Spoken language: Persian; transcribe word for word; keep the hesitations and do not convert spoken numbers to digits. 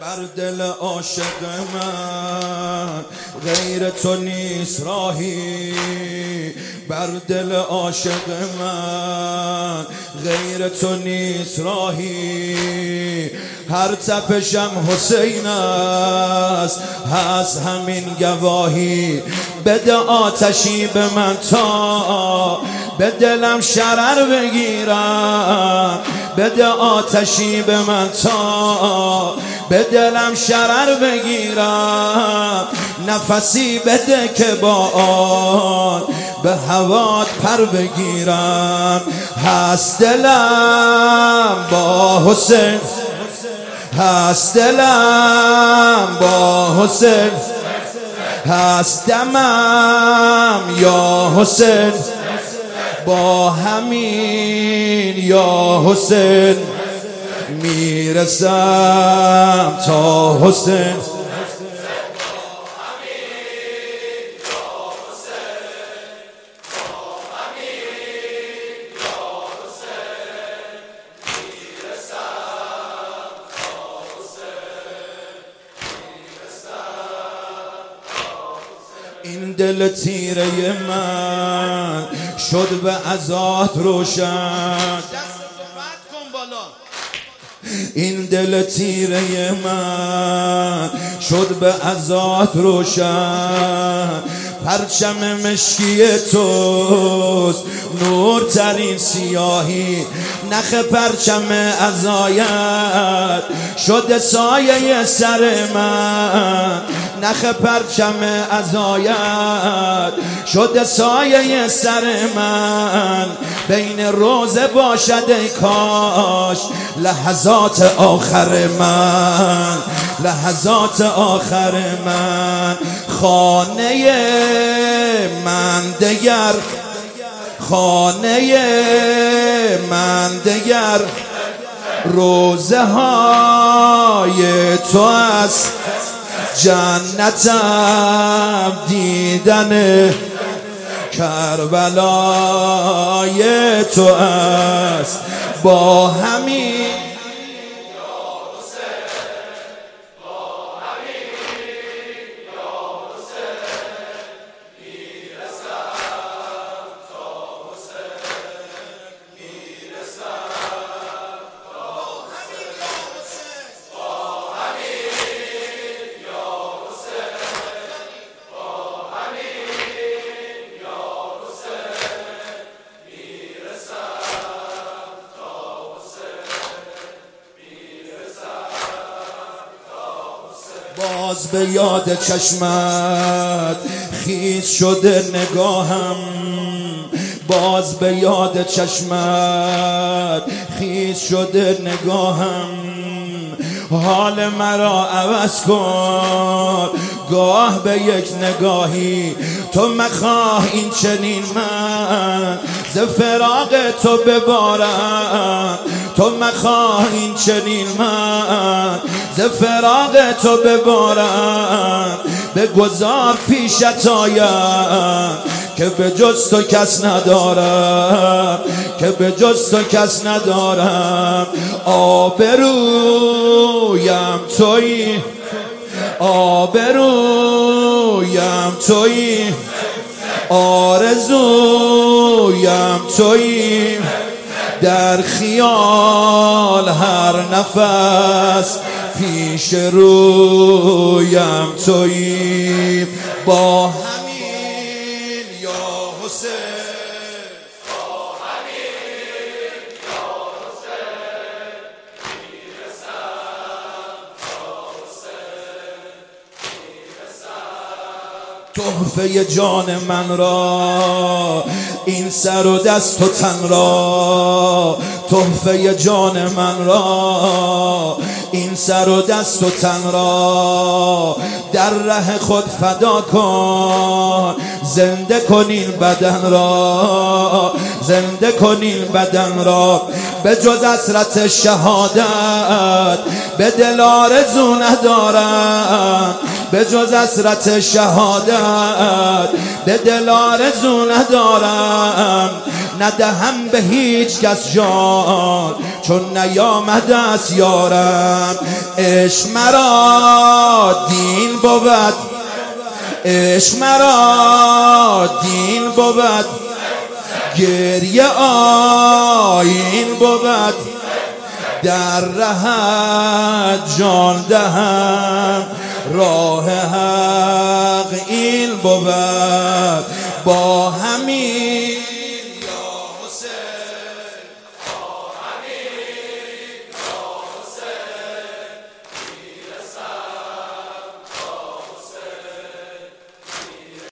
بر دل عاشق من غیر تو نیست راهی، بر دل عاشق من غیر تو نیست راهی. هر تپشم حسین است، هست همین گواهی. بده آتشی به من تا به دلم شرر بگیرم، بده آتشی به من تا به دلم شرر بگیرم. نفسی بده که با آن به هوات پر بگیرم. هست دلم با حسین، هست دلم با حسین، هست دمم یا حسین با همین یا حسین. میرسم تا حسین، این دل تیره من شد به عزات روشن. این دل تیره من شد به عزات روشن. پرچم مشکی توست نور ترین سیاهی. نخ پرچم عزایت شد سایه سر من. نخ پرچم عزایت شد سایه سر من. بین روزه باشد ای کاش لحظات آخر من، لحظات آخر من. خانه من دگر، خانه من دگر روزه های تو است. جنتم دیدن کربلای تو است. با همین باز به یاد چشمت خیز شده نگاهم. باز به یاد چشمت خیز شده نگاهم. حال مرا عوض کن گاه به یک نگاهی. تو مخواه این چنین من ز فراق تو ببارم. تو مخواه این چنین من ز فراق تو ببارم. بگذار پیشت آیم که به جز تو کس ندارم، که به جز تو کس ندارم. آبرویم تویی، آبرویم تویی، آرزویم تویی. در خیال هر نفس پیش رویم تویی. با همین یا حسین، با همین یا حسین میرسم تا حسین میرسم. تحفه جان من را این سر و دست و تن را، تحفه جان من را این سر و دست و تن را. در ره خود فدا کن، زنده کن این بدن را، زنده کن این بدن را. به جز حسرت شهادت به دل آرزو ندارم، به جز حسرت شهادت به دل آرزو ندارم، ندهم به هیچ کس جان چون نیامده است یارم. عشق مرا دین بود، عشق مرا دین بود، گریه آیین بود، در رهت جان دهم، راه حق این بود. با همین